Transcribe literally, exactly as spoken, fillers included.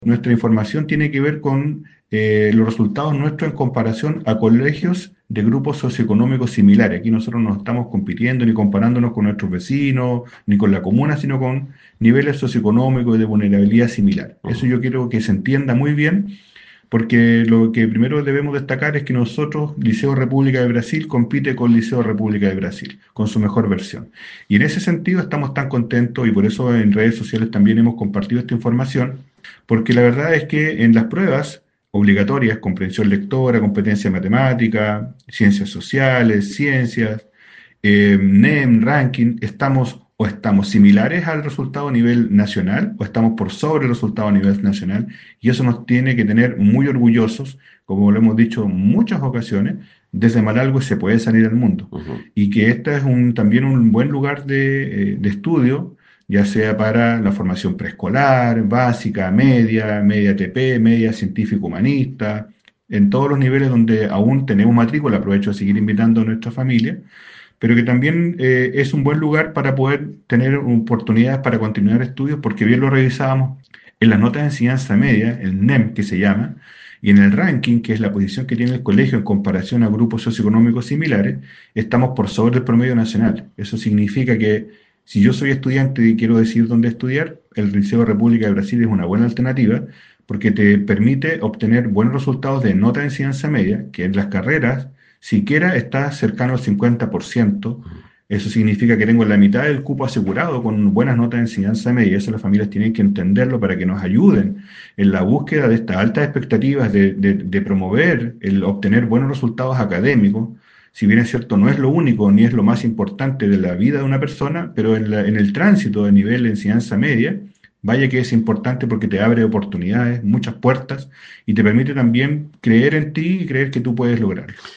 Nuestra información tiene que ver con eh, los resultados nuestros en comparación a colegios de grupos socioeconómicos similares. Aquí nosotros no estamos compitiendo ni comparándonos con nuestros vecinos, ni con la comuna, sino con niveles socioeconómicos y de vulnerabilidad similar. Eso Ujú. yo quiero que se entienda muy bien, porque lo que primero debemos destacar es que nosotros, Liceo República de Brasil, compite con Liceo República de Brasil, con su mejor versión. Y en ese sentido estamos tan contentos y por eso en redes sociales también hemos compartido esta información, porque la verdad es que en las pruebas obligatorias, comprensión lectora, competencia matemática, ciencias sociales, ciencias, eh, NEM, ranking, estamos o estamos similares al resultado a nivel nacional o estamos por sobre el resultado a nivel nacional y eso nos tiene que tener muy orgullosos, como lo hemos dicho en muchas ocasiones, desde Malalgüe se puede salir al mundo Ujú. y que este es un, también un buen lugar de, eh, de estudio, ya sea para la formación preescolar, básica, media, media T P, media científico-humanista, en todos los niveles donde aún tenemos matrícula, aprovecho de seguir invitando a nuestra familia, pero que también eh, es un buen lugar para poder tener oportunidades para continuar estudios, porque bien lo revisábamos en las notas de enseñanza media, el NEM que se llama, y en el ranking, que es la posición que tiene el colegio en comparación a grupos socioeconómicos similares, estamos por sobre el promedio nacional. Eso significa que si yo soy estudiante y quiero decidir dónde estudiar, el Liceo República de Brasil es una buena alternativa porque te permite obtener buenos resultados de nota de enseñanza media, que en las carreras siquiera está cercano al cincuenta por ciento. Eso significa que tengo la mitad del cupo asegurado con buenas notas de enseñanza media. Eso las familias tienen que entenderlo para que nos ayuden en la búsqueda de estas altas expectativas de, de- de promover el obtener buenos resultados académicos. Si bien es cierto, no es lo único ni es lo más importante de la vida de una persona, pero en, la- en el tránsito de nivel de enseñanza media, vaya que es importante porque te abre oportunidades, muchas puertas y te permite también creer en ti y creer que tú puedes lograrlo.